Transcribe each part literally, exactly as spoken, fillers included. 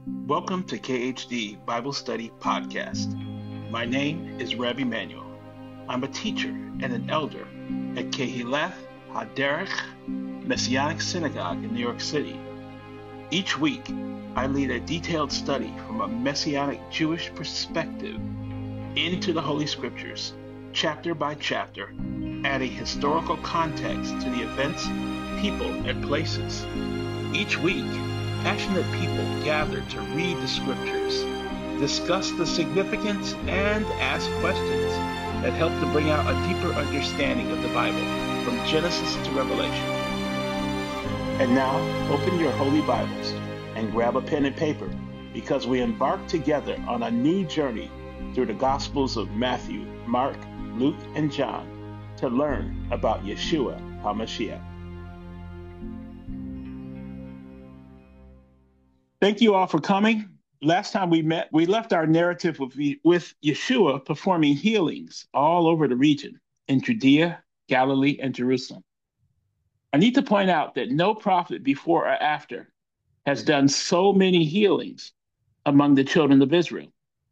Welcome to K H D Bible Study Podcast. My name is Reb Emanuel. I'm a teacher and an elder at Kehileth HaDerech Messianic Synagogue in New York City. Each week, I lead a detailed study from a Messianic Jewish perspective into the Holy Scriptures, chapter by chapter, adding historical context to the events, people, and places. Each week, passionate people gather to read the Scriptures, discuss the significance, and ask questions that help to bring out a deeper understanding of the Bible from Genesis to Revelation. And now, open your holy Bibles and grab a pen and paper because we embark together on a new journey through the Gospels of Matthew, Mark, Luke, and John to learn about Yeshua HaMashiach. Thank you all for coming. Last time we met, we left our narrative with, with Yeshua performing healings all over the region in Judea, Galilee, and Jerusalem. I need to point out that no prophet before or after has done so many healings among the children of Israel.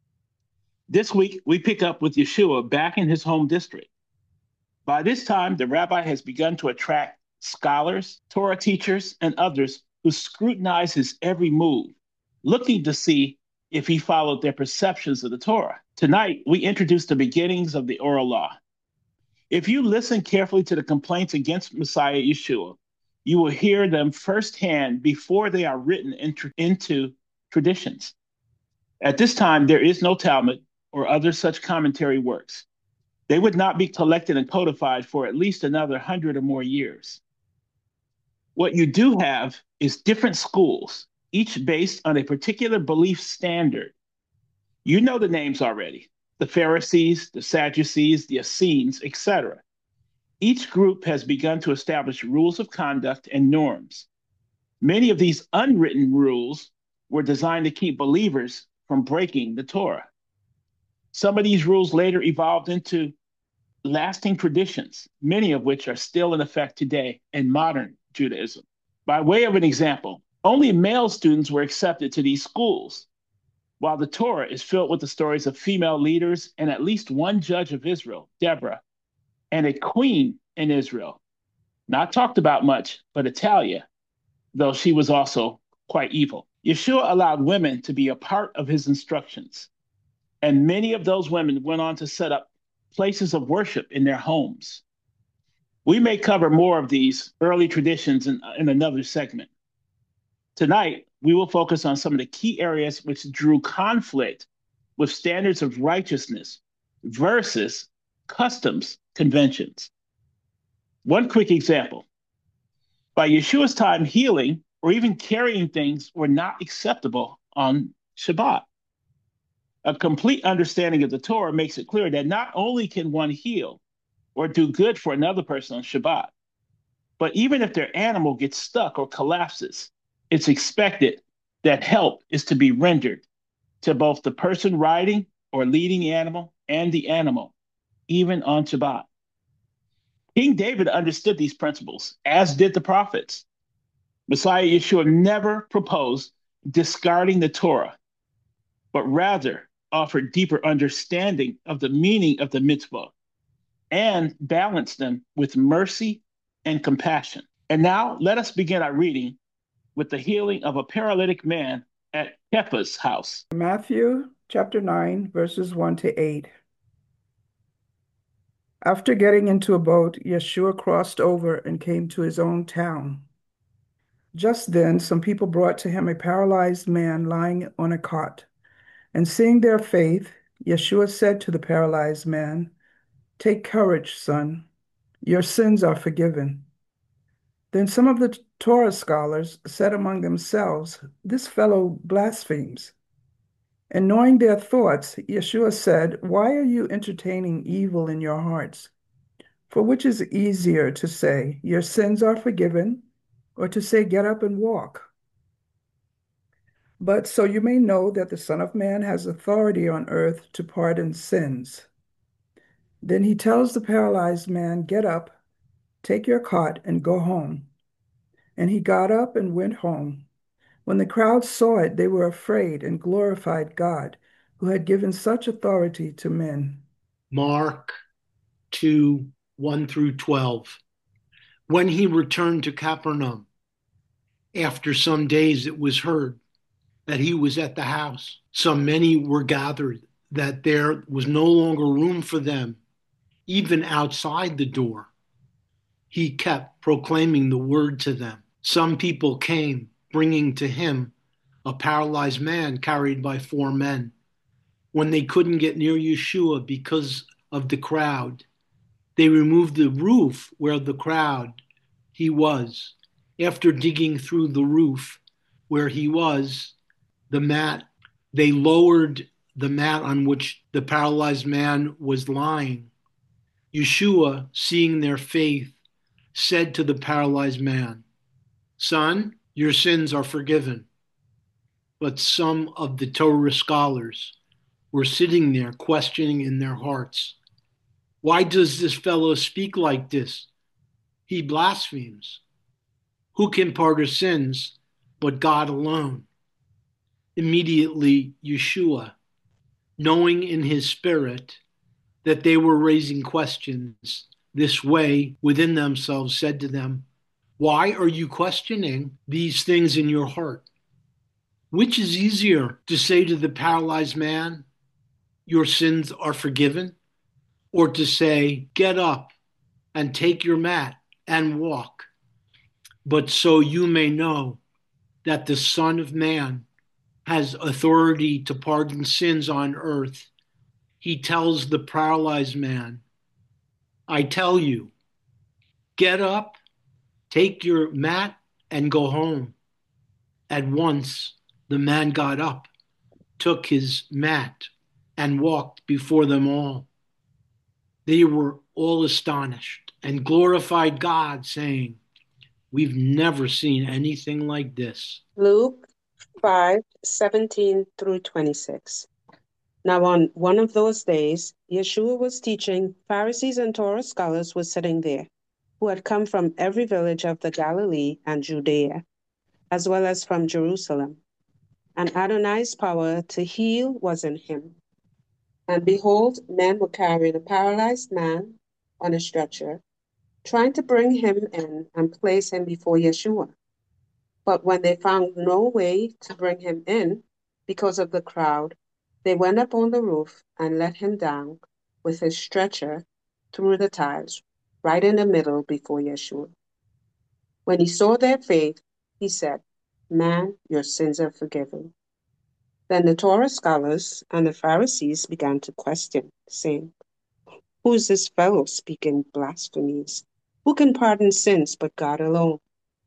This week, we pick up with Yeshua back in his home district. By this time, the rabbi has begun to attract scholars, Torah teachers, and others who scrutinize his every move, looking to see if he followed their perceptions of the Torah. Tonight, we introduce the beginnings of the oral law. If you listen carefully to the complaints against Messiah Yeshua, you will hear them firsthand before they are written into, into traditions. At this time, there is no Talmud or other such commentary works. They would not be collected and codified for at least another hundred or more years. What you do have is different schools, each based on a particular belief standard. You know the names already: the Pharisees, the Sadducees, the Essenes, et cetera. Each group has begun to establish rules of conduct and norms. Many of these unwritten rules were designed to keep believers from breaking the Torah. Some of these rules later evolved into lasting traditions, many of which are still in effect today in modern Judaism. By way of an example, only male students were accepted to these schools, while the Torah is filled with the stories of female leaders and at least one judge of Israel, Deborah, and a queen in Israel, not talked about much, but Atalia, though she was also quite evil. Yeshua allowed women to be a part of his instructions, and many of those women went on to set up places of worship in their homes. We may cover more of these early traditions in, in another segment. Tonight, we will focus on some of the key areas which drew conflict with standards of righteousness versus customs conventions. One quick example. By Yeshua's time, healing or even carrying things were not acceptable on Shabbat. A complete understanding of the Torah makes it clear that not only can one heal or do good for another person on Shabbat, but even if their animal gets stuck or collapses, it's expected that help is to be rendered to both the person riding or leading the animal and the animal, even on Shabbat. King David understood these principles, as did the prophets. Messiah Yeshua never proposed discarding the Torah, but rather offered deeper understanding of the meaning of the mitzvah and balanced them with mercy and compassion. And now let us begin our reading with the healing of a paralytic man at Kepha's house. Matthew chapter nine, verses one to eight. After getting into a boat, Yeshua crossed over and came to his own town. Just then, some people brought to him a paralyzed man lying on a cot. And seeing their faith, Yeshua said to the paralyzed man, "Take courage, son. Your sins are forgiven." Then some of the Torah scholars said among themselves, "This fellow blasphemes." And knowing their thoughts, Yeshua said, "Why are you entertaining evil in your hearts? For which is easier to say, 'Your sins are forgiven,' or to say, 'Get up and walk'? But so you may know that the Son of Man has authority on earth to pardon sins." Then he tells the paralyzed man, "Get up, take your cot, and go home." And he got up and went home. When the crowd saw it, they were afraid and glorified God, who had given such authority to men. Mark two, one through twelve. When he returned to Capernaum, after some days it was heard that he was at the house. So many were gathered that there was no longer room for them, even outside the door. He kept proclaiming the word to them. Some people came, bringing to him a paralyzed man carried by four men. When they couldn't get near Yeshua because of the crowd, they removed the roof where the crowd he was. After digging through the roof where he was, the mat, they lowered the mat on which the paralyzed man was lying. Yeshua, seeing their faith, said to the paralyzed man, "Son, your sins are forgiven." But some of the Torah scholars were sitting there questioning in their hearts, "Why does this fellow speak like this? He blasphemes. Who can pardon sins but God alone?" Immediately, Yeshua, knowing in his spirit that they were raising questions this way within themselves, said to them, "Why are you questioning these things in your heart? Which is easier to say to the paralyzed man, 'Your sins are forgiven,' or to say, 'Get up and take your mat and walk'? But so you may know that the Son of Man has authority to pardon sins on earth, he tells the paralyzed man, 'I tell you, get up, take your mat, and go home.' At once the man got up, took his mat, and walked before them all. They were all astonished and glorified God, saying, 'We've never seen anything like this.'" Luke five seventeen through twenty-six. Now on one of those days, Yeshua was teaching. Pharisees and Torah scholars were sitting there, who had come from every village of the Galilee and Judea, as well as from Jerusalem. And Adonai's power to heal was in him. And behold, men were carrying a paralyzed man on a stretcher, trying to bring him in and place him before Yeshua. But when they found no way to bring him in because of the crowd, they went up on the roof and let him down with his stretcher through the tiles, right in the middle before Yeshua. When he saw their faith, he said, "Man, your sins are forgiven." Then the Torah scholars and the Pharisees began to question, saying, "Who is this fellow speaking blasphemies? Who can pardon sins but God alone?"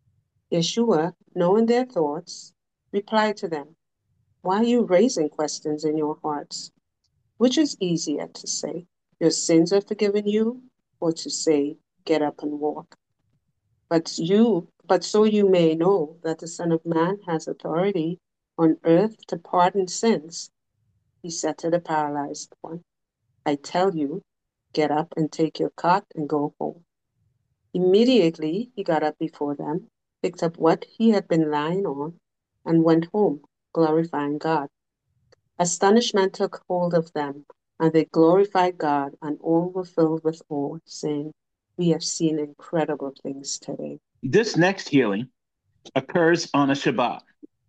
Yeshua, knowing their thoughts, replied to them, "Why are you raising questions in your hearts? Which is easier to say, 'Your sins are forgiven you,' or to say, 'Get up and walk'? But you, but so you may know that the Son of Man has authority on earth to pardon sins." He said to the paralyzed one, "I tell you, get up and take your cot and go home." Immediately he got up before them, picked up what he had been lying on, and went home, glorifying God. Astonishment took hold of them, and they glorified God, and all were filled with awe, saying, "We have seen incredible things today." This next healing occurs on a Shabbat,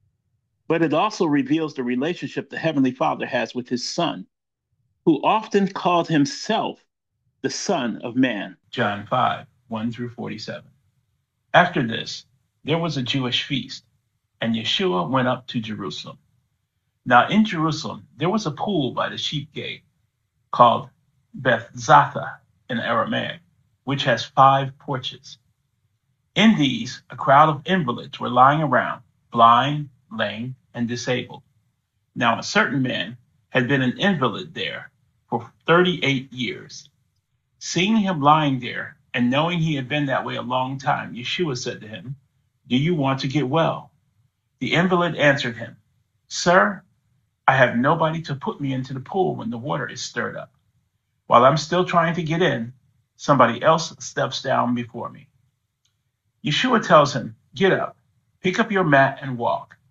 but it also reveals the relationship the Heavenly Father has with his Son, who often called himself the Son of Man. John five, one through forty-seven. After this, there was a Jewish feast, and Yeshua went up to Jerusalem. Now in Jerusalem, there was a pool by the sheep gate called Bethzatha in Aramaic, which has five porches. In these, a crowd of invalids were lying around, blind, lame, and disabled. Now a certain man had been an invalid there for thirty-eight years. Seeing him lying there, and knowing he had been that way a long time, Yeshua said to him, "Do you want to get well?" The invalid answered him, "Sir, I have nobody to put me into the pool when the water is stirred up. While I'm still trying to get in, somebody else steps down before me." Yeshua tells him, "Get up, pick up your mat and walk."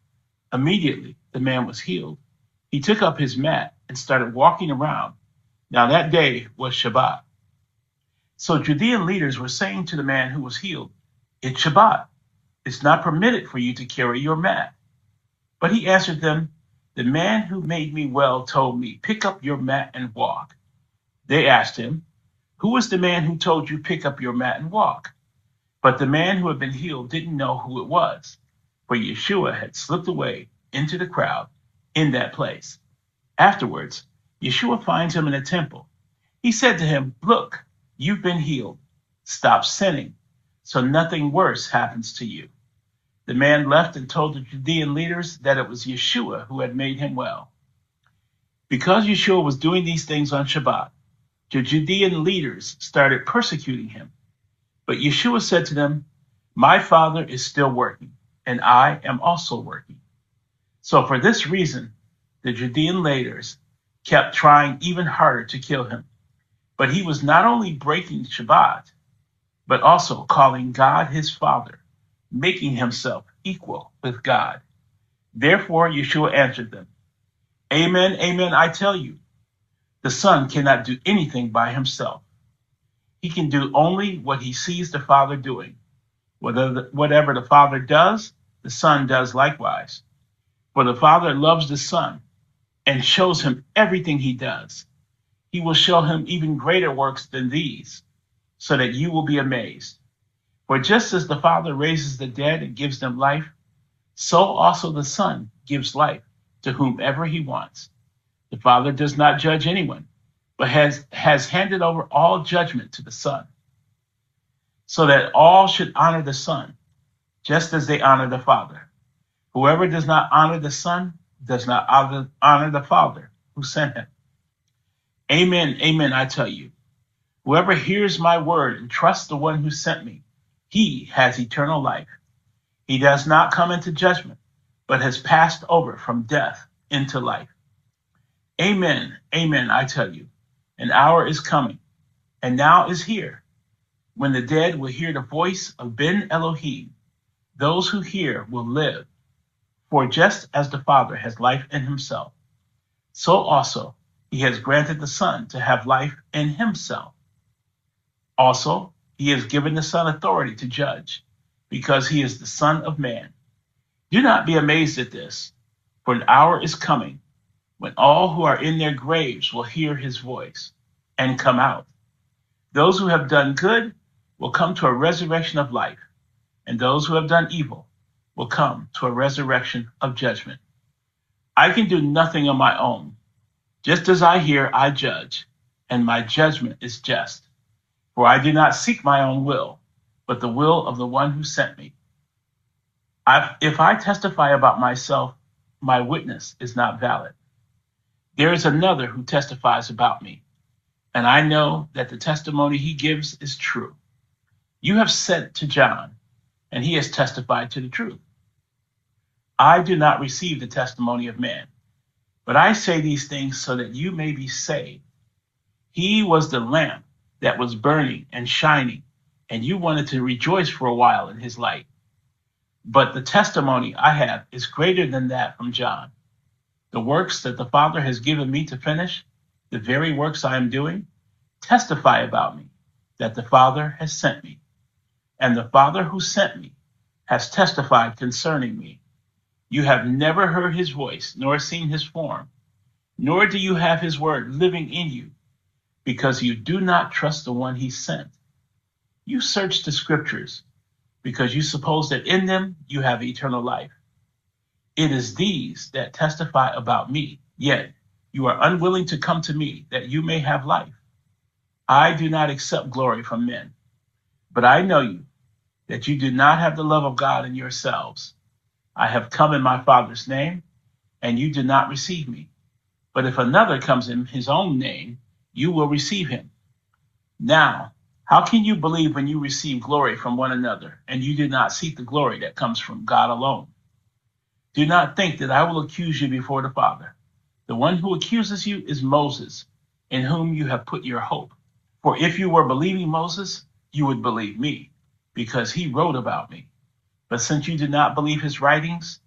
Immediately, the man was healed. He took up his mat and started walking around. Now that day was Shabbat. So Judean leaders were saying to the man who was healed, "It's Shabbat. It's not permitted for you to carry your mat." But he answered them, "The man who made me well told me, 'Pick up your mat and walk.'" They asked him, "Who was the man who told you, 'Pick up your mat and walk'?" But the man who had been healed didn't know who it was, for Yeshua had slipped away into the crowd in that place. Afterwards, Yeshua finds him in the temple. He said to him, "Look, you've been healed. Stop sinning, so nothing worse happens to you." The man left and told the Judean leaders that it was Yeshua who had made him well. Because Yeshua was doing these things on Shabbat, the Judean leaders started persecuting him. But Yeshua said to them, "My Father is still working, and I am also working." So for this reason, the Judean leaders kept trying even harder to kill him. But he was not only breaking Shabbat, but also calling God his Father, making himself equal with God. Therefore, Yeshua answered them, "Amen, amen, I tell you, the Son cannot do anything by himself. He can do only what he sees the Father doing. Whatever the Father does, the Son does likewise. For the Father loves the Son and shows him everything he does. He will show him even greater works than these, so that you will be amazed. For just as the Father raises the dead and gives them life, so also the Son gives life to whomever he wants. The Father does not judge anyone, but has, has handed over all judgment to the Son, so that all should honor the Son, just as they honor the Father. Whoever does not honor the Son does not honor, honor the Father who sent him. Amen, amen, I tell you, whoever hears my word and trusts the one who sent me, he has eternal life. He does not come into judgment, but has passed over from death into life. Amen, amen, I tell you, an hour is coming, and now is here, when the dead will hear the voice of Ben Elohim. Those who hear will live. For just as the Father has life in himself, so also he has granted the Son to have life in himself. Also, he has given the Son authority to judge, because he is the Son of Man. Do not be amazed at this, for an hour is coming when all who are in their graves will hear his voice and come out. Those who have done good will come to a resurrection of life, and those who have done evil will come to a resurrection of judgment. I can do nothing on my own. Just as I hear, I judge, and my judgment is just. For I do not seek my own will, but the will of the one who sent me. I, if I testify about myself, my witness is not valid. There is another who testifies about me, and I know that the testimony he gives is true. You have sent to John, and he has testified to the truth. I do not receive the testimony of man, but I say these things so that you may be saved. He was the lamp that was burning and shining, and you wanted to rejoice for a while in his light. But the testimony I have is greater than that from John. The works that the Father has given me to finish, the very works I am doing, testify about me, that the Father has sent me. And the Father who sent me has testified concerning me. You have never heard his voice, nor seen his form, nor do you have his word living in you, because you do not trust the one he sent. You search the scriptures, because you suppose that in them you have eternal life. It is these that testify about me, yet you are unwilling to come to me that you may have life. I do not accept glory from men, but I know you, that you do not have the love of God in yourselves. I have come in my Father's name, and you do not receive me. But if another comes in his own name, you will receive him. Now, how can you believe when you receive glory from one another, and you do not seek the glory that comes from God alone? Do not think that I will accuse you before the Father. The one who accuses you is Moses, in whom you have put your hope. For if you were believing Moses, you would believe me, because he wrote about me. But since you do not believe his writings,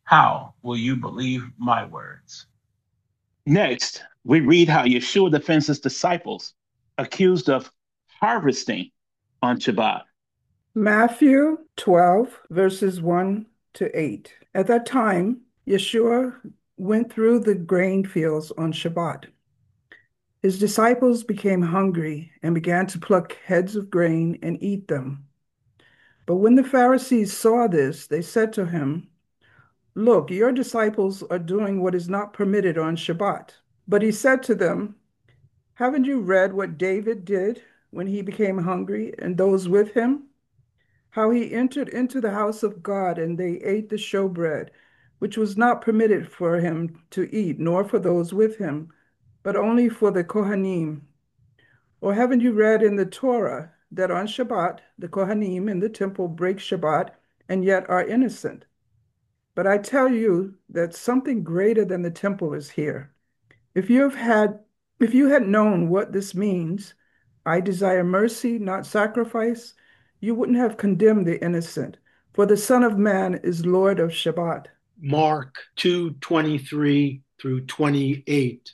How will you believe my words? Next, we read how Yeshua defends his disciples accused of harvesting on Shabbat. Matthew twelve, verses one to eight. At that time, Yeshua went through the grain fields on Shabbat. His disciples became hungry and began to pluck heads of grain and eat them. But when the Pharisees saw this, they said to him, "Look, your disciples are doing what is not permitted on Shabbat." But he said to them, "Haven't you read what David did when he became hungry and those with him? How he entered into the house of God and they ate the showbread, which was not permitted for him to eat, nor for those with him, but only for the Kohanim. Or haven't you read in the Torah that on Shabbat the Kohanim in the temple break Shabbat and yet are innocent? But I tell you that something greater than the temple is here. If you have had, if you had known what this means, I desire mercy, not sacrifice, you wouldn't have condemned the innocent, for the Son of Man is Lord of Shabbat." Mark two twenty-three through twenty-eight.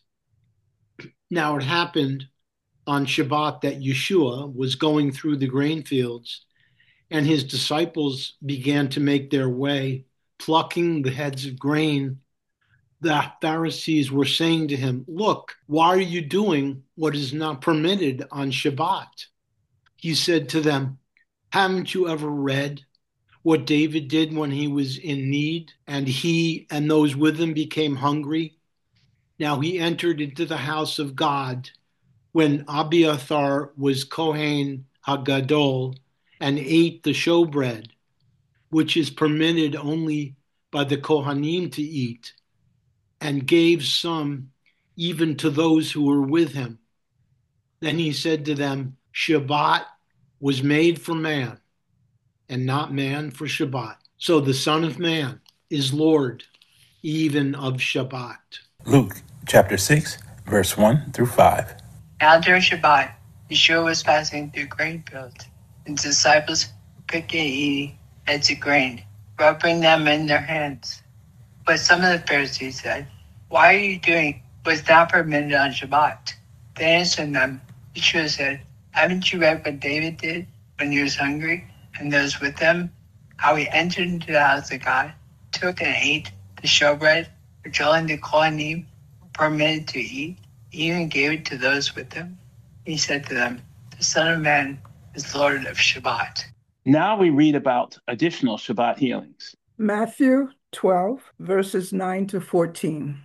Now it happened on Shabbat that Yeshua was going through the grain fields, and his disciples began to make their way, plucking the heads of grain. The Pharisees were saying to him, "Look, why are you doing what is not permitted on Shabbat?" He said to them, "Haven't you ever read what David did when he was in need, and he and those with him became hungry? Now he entered into the house of God when Abiathar was Kohen HaGadol and ate the showbread, which is permitted only by the Kohanim to eat, and gave some even to those who were with him. Then he said to them, Shabbat was made for man, and not man for Shabbat. So the Son of Man is Lord even of Shabbat." Luke chapter six, verse one through five. Now during Shabbat, Yeshua was passing through grain fields, and his disciples were picking and eating heads of grain, rubbing them in their hands. But some of the Pharisees said, "Why are you doing what is not permitted on Shabbat?" They answered them, Yeshua said, "Haven't you read what David did when he was hungry, and those with him? How he entered into the house of God, took and ate the showbread, which only the Kohanim were permitted to eat, even gave it to those with him?" He said to them, "The Son of Man is Lord of Shabbat." Now we read about additional Shabbat healings. Matthew twelve, verses nine to fourteen.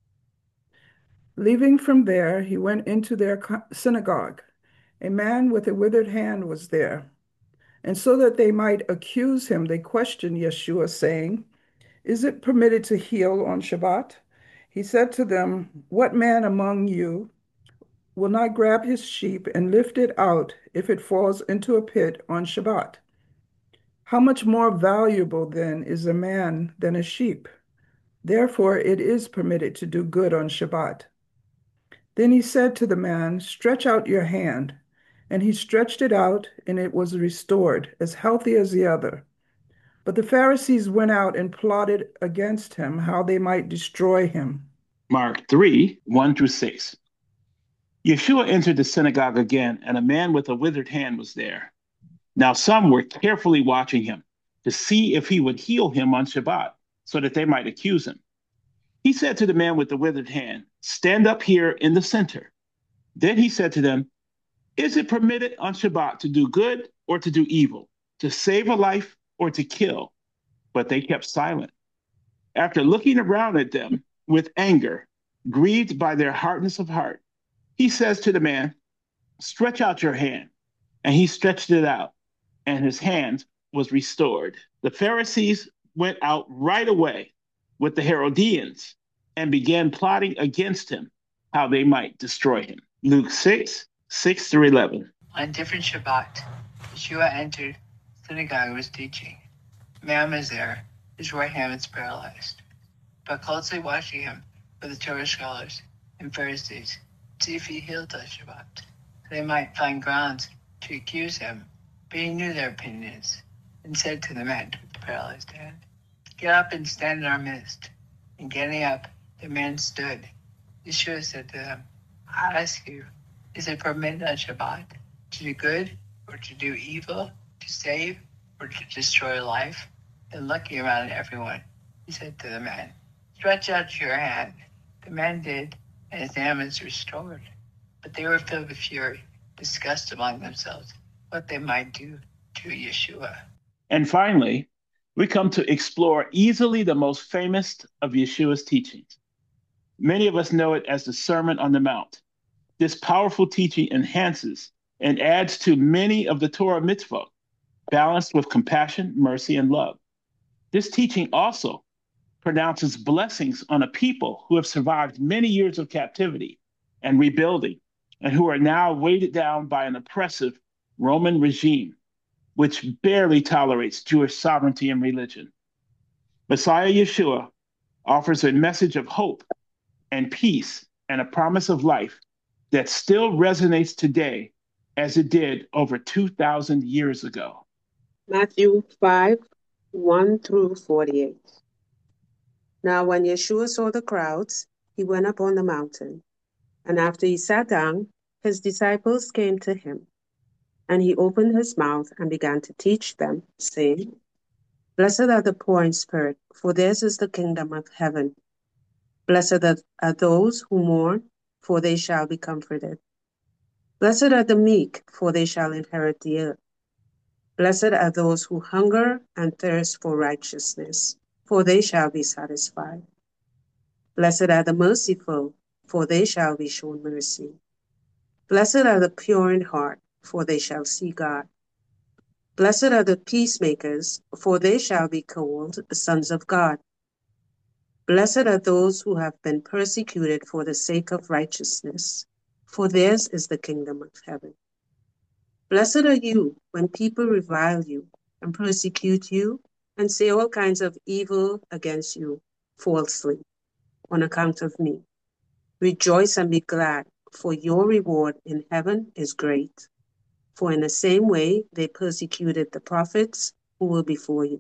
Leaving from there, he went into their synagogue. A man with a withered hand was there. And so that they might accuse him, they questioned Yeshua, saying, "Is it permitted to heal on Shabbat?" He said to them, "What man among you will not grab his sheep and lift it out if it falls into a pit on Shabbat? How much more valuable then is a man than a sheep? Therefore it is permitted to do good on Shabbat." Then he said to the man, "Stretch out your hand." And he stretched it out, and it was restored, as healthy as the other. But the Pharisees went out and plotted against him how they might destroy him. Mark three, one through six. Yeshua entered the synagogue again, and a man with a withered hand was there. Now some were carefully watching him to see if he would heal him on Shabbat, so that they might accuse him. He said to the man with the withered hand, "Stand up here in the center." Then he said to them, "Is it permitted on Shabbat to do good or to do evil, to save a life or to kill?" But they kept silent. After looking around at them with anger, grieved by their hardness of heart, he says to the man, "Stretch out your hand." And he stretched it out, and his hand was restored. The Pharisees went out right away with the Herodians and began plotting against him how they might destroy him. Luke six, six through eleven. On a different Shabbat, Yeshua entered the synagogue and was teaching. A man was there, his right hand was paralyzed. But closely watching him were the Torah scholars and Pharisees to see if he healed on Shabbat. They might find grounds to accuse him, but he knew their opinions and said to the man with the paralyzed hand, Get up and stand in our midst. And getting up, the man stood. Yeshua said to them, I ask you, is it permitted on Shabbat to do good or to do evil, to save or to destroy life? And looking around at everyone, he said to the man, stretch out your hand. The man did, and his hand was restored. But they were filled with fury, discussed among themselves what they might do to Yeshua. And finally, we come to explore easily the most famous of Yeshua's teachings. Many of us know it as the Sermon on the Mount. This powerful teaching enhances and adds to many of the Torah mitzvot, balanced with compassion, mercy, and love. This teaching also pronounces blessings on a people who have survived many years of captivity and rebuilding, and who are now weighted down by an oppressive Roman regime, which barely tolerates Jewish sovereignty and religion. Messiah Yeshua offers a message of hope and peace and a promise of life that still resonates today as it did over two thousand years ago. Matthew five, one through forty-eight. Now when Yeshua saw the crowds, he went up on the mountain. And after he sat down, his disciples came to him. And he opened his mouth and began to teach them, saying, Blessed are the poor in spirit, for theirs is the kingdom of heaven. Blessed are those who mourn, for they shall be comforted. Blessed are the meek, for they shall inherit the earth. Blessed are those who hunger and thirst for righteousness, for they shall be satisfied. Blessed are the merciful, for they shall be shown mercy. Blessed are the pure in heart, for they shall see God. Blessed are the peacemakers, for they shall be called the sons of God. Blessed are those who have been persecuted for the sake of righteousness, for theirs is the kingdom of heaven. Blessed are you when people revile you and persecute you and say all kinds of evil against you falsely on account of me. Rejoice and be glad, for your reward in heaven is great. For in the same way they persecuted the prophets who were before you.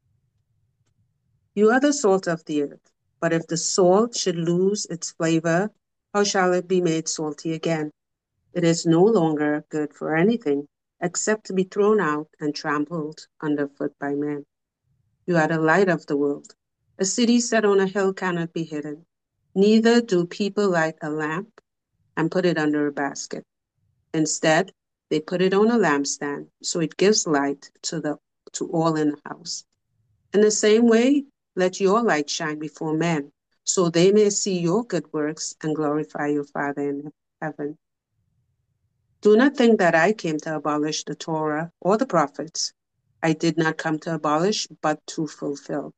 You are the salt of the earth, but if the salt should lose its flavor, how shall it be made salty again? It is no longer good for anything except to be thrown out and trampled underfoot by men. You are the light of the world. A city set on a hill cannot be hidden. Neither do people light a lamp and put it under a basket. Instead, they put it on a lampstand, so it gives light to the to all in the house. In the same way, let your light shine before men, so they may see your good works and glorify your Father in heaven. Do not think that I came to abolish the Torah or the prophets. I did not come to abolish, but to fulfill.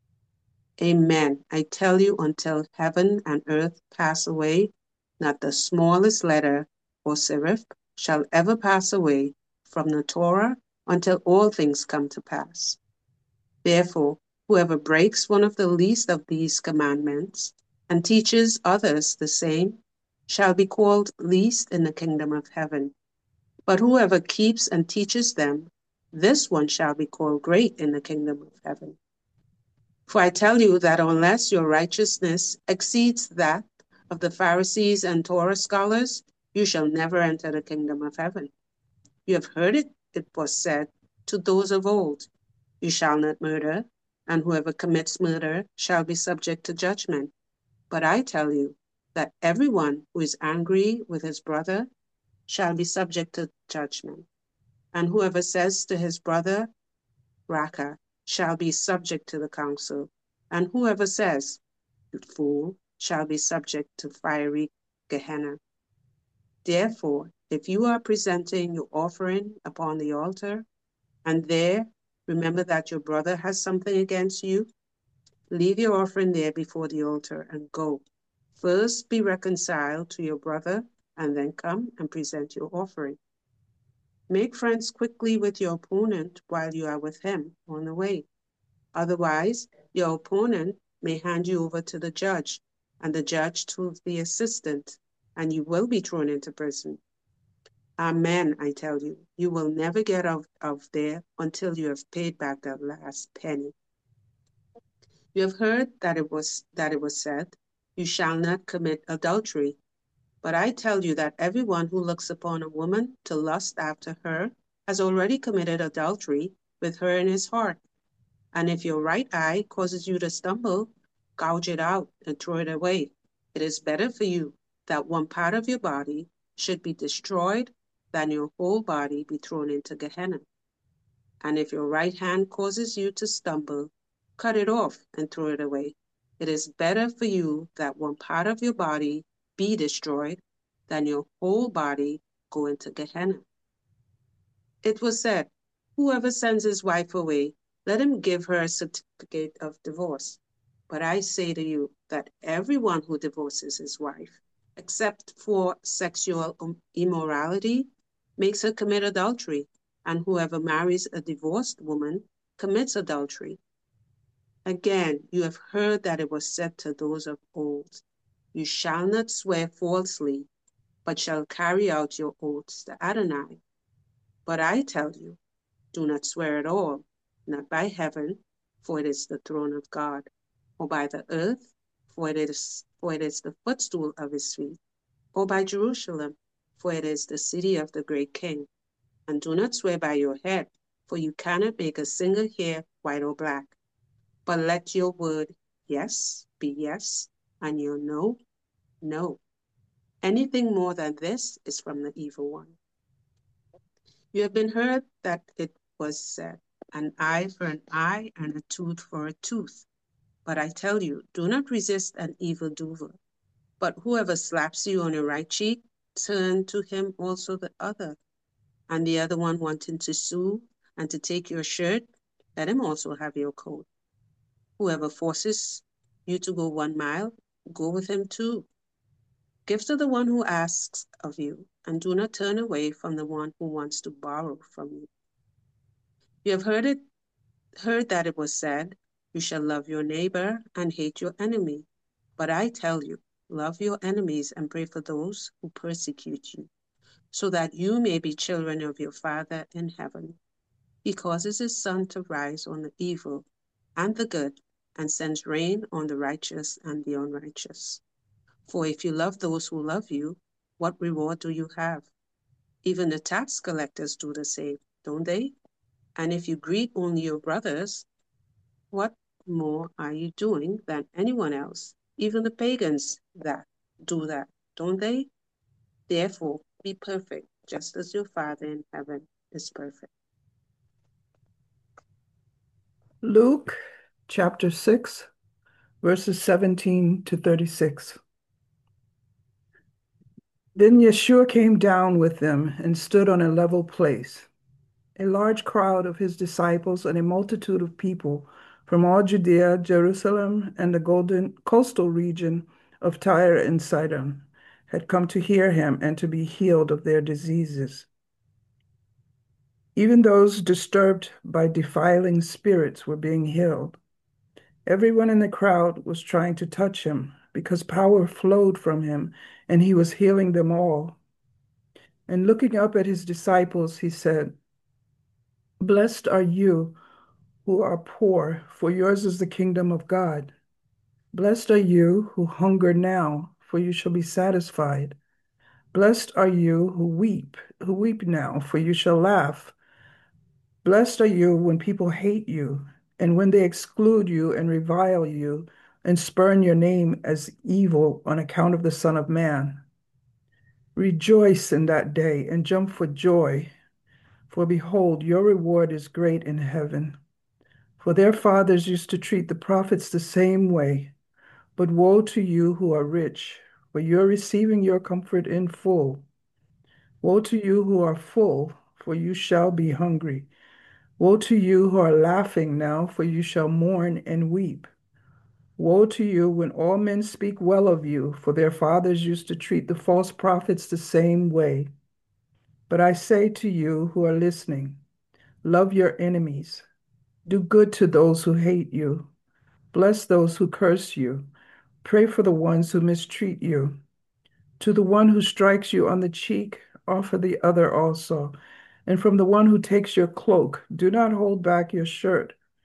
Amen. I tell you, until heaven and earth pass away, not the smallest letter or serif shall ever pass away from the Torah until all things come to pass. Therefore, whoever breaks one of the least of these commandments and teaches others the same shall be called least in the kingdom of heaven. But whoever keeps and teaches them, this one shall be called great in the kingdom of heaven. For I tell you that unless your righteousness exceeds that of the Pharisees and Torah scholars, you shall never enter the kingdom of heaven. You have heard it, it was said to those of old, you shall not murder, and whoever commits murder shall be subject to judgment. But I tell you that everyone who is angry with his brother shall be subject to judgment. And whoever says to his brother, Raka, shall be subject to the council. And whoever says, you fool, shall be subject to fiery Gehenna. Therefore, if you are presenting your offering upon the altar, and there remember that your brother has something against you, leave your offering there before the altar and go. First be reconciled to your brother, and then come and present your offering. Make friends quickly with your opponent while you are with him on the way. Otherwise, your opponent may hand you over to the judge, and the judge to the assistant, and you will be thrown into prison. Amen, I tell you, you will never get out of there until you have paid back that last penny. You have heard that it was that it was said, you shall not commit adultery. But I tell you that everyone who looks upon a woman to lust after her has already committed adultery with her in his heart. And if your right eye causes you to stumble, gouge it out and throw it away. It is better for you that one part of your body should be destroyed than your whole body be thrown into Gehenna. And if your right hand causes you to stumble, cut it off and throw it away. It is better for you that one part of your body be destroyed than your whole body go into Gehenna. It was said, whoever sends his wife away, let him give her a certificate of divorce. But I say to you that everyone who divorces his wife, except for sexual immorality, makes her commit adultery, and whoever marries a divorced woman commits adultery. Again, you have heard that it was said to those of old, you shall not swear falsely, but shall carry out your oaths to Adonai. But I tell you, do not swear at all, not by heaven, for it is the throne of God, or by the earth, for it is, for it is the footstool of his feet, or by Jerusalem, for it is the city of the great king. And do not swear by your head, for you cannot make a single hair white or black. But let your word yes be yes, and your no, no. Anything more than this is from the evil one. You have been heard that it was said, an eye for an eye and a tooth for a tooth. But I tell you, do not resist an evildoer. But whoever slaps you on your right cheek, turn to him also the other. And the other one wanting to sue and to take your shirt, let him also have your coat. Whoever forces you to go one mile, go with him two. Give to the one who asks of you, and do not turn away from the one who wants to borrow from you. You have heard it, heard that it was said, you shall love your neighbor and hate your enemy. But I tell you, love your enemies and pray for those who persecute you, so that you may be children of your Father in heaven. He causes his sun to rise on the evil and the good, and sends rain on the righteous and the unrighteous. For if you love those who love you, what reward do you have? Even the tax collectors do the same, don't they? And if you greet only your brothers, what more are you doing than anyone else? Even the pagans that do that, don't they? Therefore, be perfect, just as your Father in heaven is perfect. Luke chapter six, verses seventeen to thirty-six. Then Yeshua came down with them and stood on a level place. A large crowd of his disciples and a multitude of people from all Judea, Jerusalem, and the golden coastal region of Tyre and Sidon had come to hear him and to be healed of their diseases. Even those disturbed by defiling spirits were being healed. Everyone in the crowd was trying to touch him because power flowed from him, and he was healing them all. And looking up at his disciples, he said, "Blessed are you who are poor, for yours is the kingdom of God. Blessed are you who hunger now, for you shall be satisfied. Blessed are you who weep, who weep now, for you shall laugh. Blessed are you when people hate you, and when they exclude you and revile you, and spurn your name as evil on account of the Son of Man. Rejoice in that day and jump for joy, for behold, your reward is great in heaven. For their fathers used to treat the prophets the same way. But woe to you who are rich, for you are receiving your comfort in full. Woe to you who are full, for you shall be hungry. Woe to you who are laughing now, for you shall mourn and weep. Woe to you when all men speak well of you, for their fathers used to treat the false prophets the same way. But I say to you who are listening, love your enemies. Do good to those who hate you. Bless those who curse you. Pray for the ones who mistreat you. To the one who strikes you on the cheek, offer the other also. And from the one who takes your cloak, do not hold back your shirt.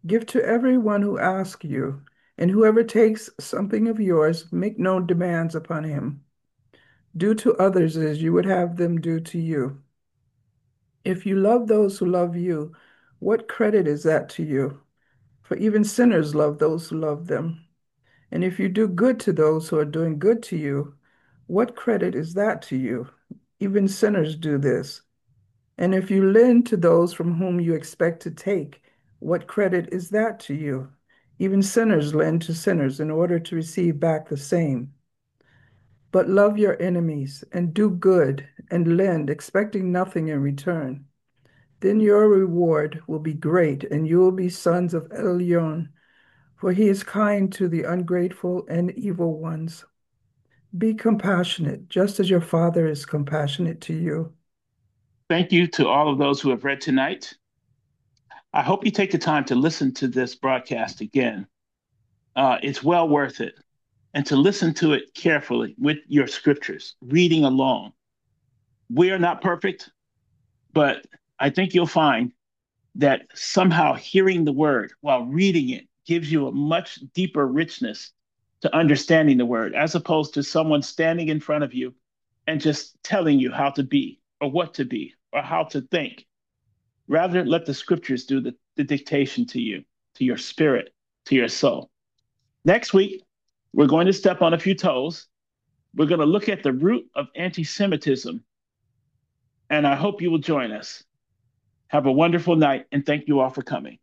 Give to everyone who asks you, and whoever takes something of yours, make no demands upon him. Do to others as you would have them do to you. If you love those who love you, what credit is that to you? For even sinners love those who love them. And if you do good to those who are doing good to you, what credit is that to you? Even sinners do this. And if you lend to those from whom you expect to take, what credit is that to you? Even sinners lend to sinners in order to receive back the same. But love your enemies and do good and lend, expecting nothing in return. Then your reward will be great, and you will be sons of Elyon, for he is kind to the ungrateful and evil ones. Be compassionate, just as your Father is compassionate to you. Thank you to all of those who have read tonight. I hope you take the time to listen to this broadcast again. Uh, it's well worth it. And to listen to it carefully with your scriptures, reading along. We are not perfect, but I think you'll find that somehow hearing the word while reading it gives you a much deeper richness to understanding the word, as opposed to someone standing in front of you and just telling you how to be or what to be or how to think. Rather, let the scriptures do the, the dictation to you, to your spirit, to your soul. Next week, we're going to step on a few toes. We're going to look at the root of anti-Semitism, and I hope you will join us. Have a wonderful night, and thank you all for coming.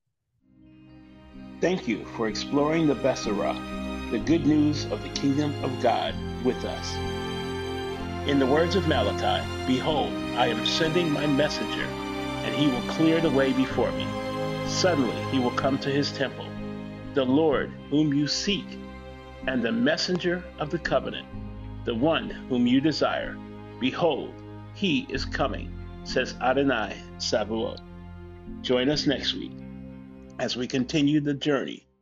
Thank you for exploring the Besorah, the good news of the kingdom of God, with us. In the words of Malachi, behold, I am sending my messenger, and he will clear the way before me. Suddenly he will come to his temple, the Lord whom you seek, and the messenger of the covenant, the one whom you desire. Behold, he is coming, says Adonai Sabaoth. Join us next week as we continue the journey